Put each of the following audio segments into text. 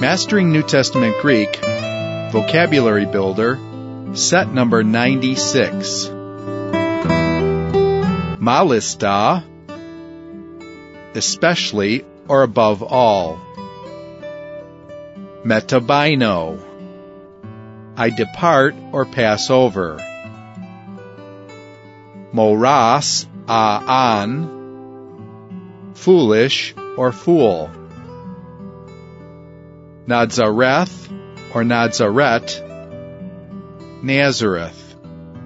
Mastering New Testament Greek, Vocabulary Builder, set number 96. Malista, especially or above all. Metabino, I depart or pass over. Moras aan, foolish or fool. Nazareth or Nazaret, Nazareth.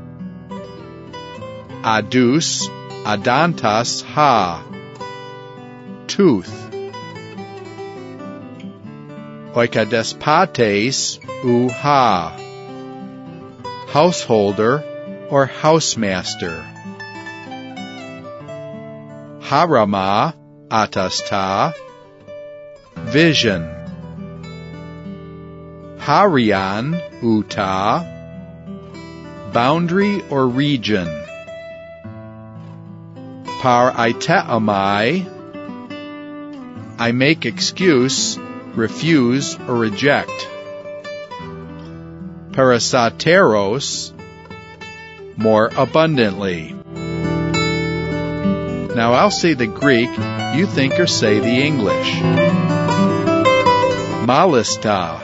Adus, adantas ha, tooth. Oikadespates u ha, householder or housemaster. Harama atasta, vision. Harian uta, boundary or region. Par iteamai, I make excuse, refuse, or reject. Parasateros, more abundantly. Now I'll say the Greek, you think or say the English. Malista,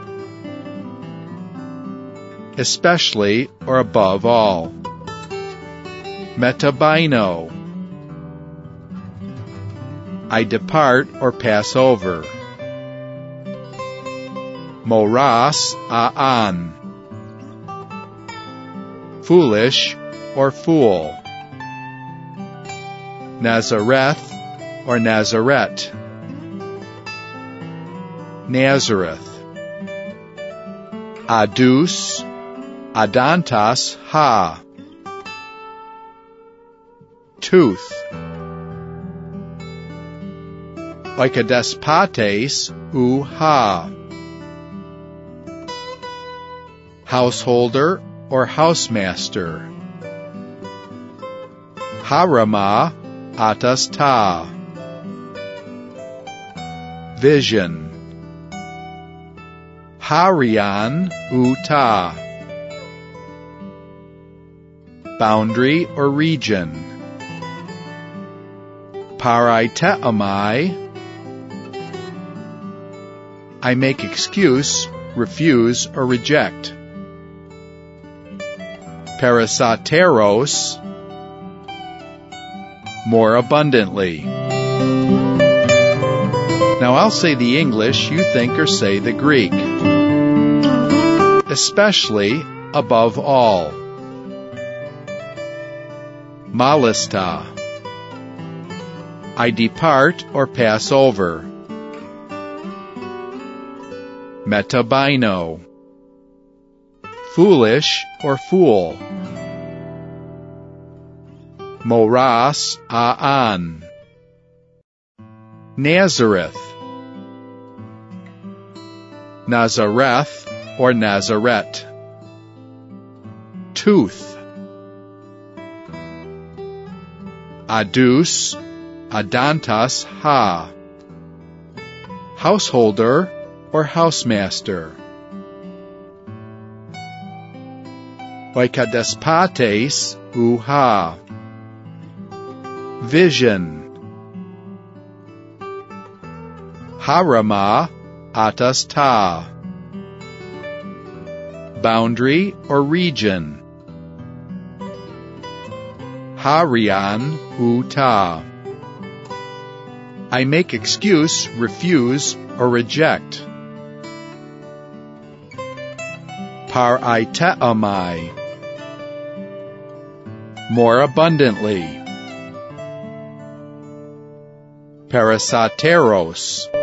especially or above all. Metabino, I depart or pass over. Moras aan, foolish or fool. Nazareth or Nazaret, Nazareth. Adus, adantas ha, tooth. Oikadespates u ha, householder or housemaster. Harama atasta, vision. Harian uta, boundary or region. Paraiteamai, I make excuse, refuse, or reject. Parasateros, more abundantly. Now I'll say the English, you think or say the Greek. Especially, above all. Malista, I depart or pass over. Metabino, foolish or fool. Moras aan, Nazareth. Nazareth or Nazaret, tooth. Adus, adantas ha, householder or housemaster. Oikadespates u ha, vision. Harama atasta, boundary or region. Harian uta, I make excuse, refuse, or reject. Paraiteamai, more abundantly. Parasateros,